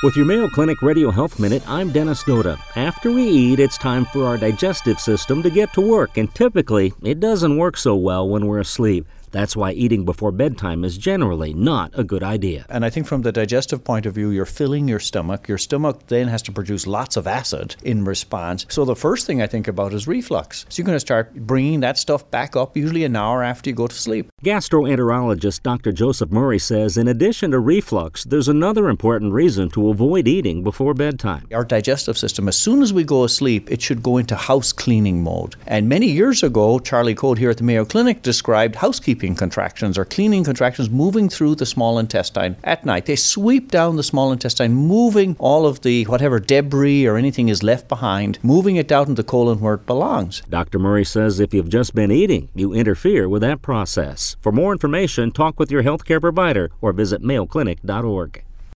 With your Mayo Clinic Radio Health Minute, I'm Dennis Noda. After we eat, it's time for our digestive system to get to work, and typically, it doesn't work so well when we're asleep. That's why eating before bedtime is generally not a good idea. And I think from the digestive point of view, you're filling your stomach. Your stomach then has to produce lots of acid in response. So the first thing I think about is reflux. So you're going to start bringing that stuff back up usually an hour after you go to sleep. Gastroenterologist Dr. Joseph Murray says in addition to reflux, there's another important reason to avoid eating before bedtime. Our digestive system, as soon as we go asleep, it should go into house cleaning mode. And many years ago, Charlie Code here at the Mayo Clinic described housekeeping contractions or cleaning contractions moving through the small intestine at night. They sweep down the small intestine, moving all of the whatever debris or anything is left behind, moving it down to the colon where it belongs. Dr. Murray says if you've just been eating, you interfere with that process. For more information, talk with your healthcare provider or visit mayoclinic.org.